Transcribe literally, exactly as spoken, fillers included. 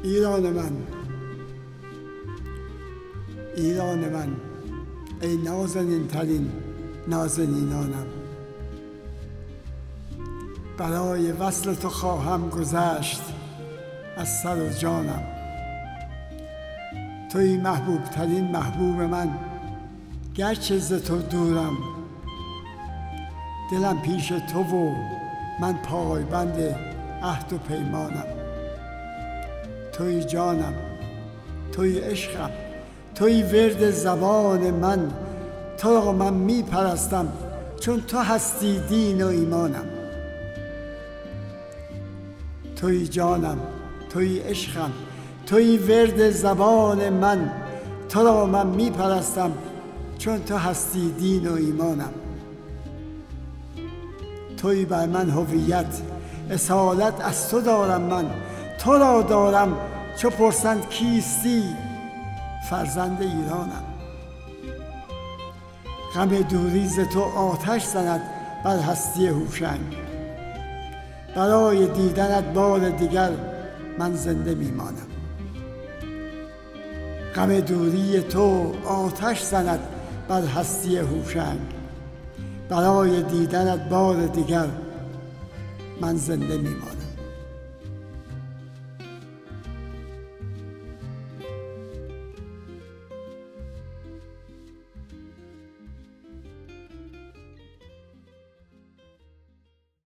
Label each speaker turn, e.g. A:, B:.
A: ایران من، ایران من، ای نازنین ترین نازنینانم. برای وصل تو خواهم گذشت از سر و جانم. توی محبوب ترین محبوب من، گرچه ز تو دورم. دلم پیش تو و من پایبند عهد و پیمانم. توی جانم، توی عشقم، توی ورد زبان من. تو را من می پرستم چون تو هستی دین و ایمانم. توی جانم، توی عشقم، توی ورد زبان من. تو را من می پرستم چون تو هستی دین و ایمانم. توی بر من هویت، اصالت از تو دارم من. تو را دارم چو پرسند کیستی، فرزند ایرانم. غم دوری ز تو آتش زند بر هستی هوشنگ. برای دیدنت بار دیگر من زنده میمانم. غم دوری تو آتش زند بر هستی هوشنگ. برای دیدنت بار دیگر من زنده میمانم.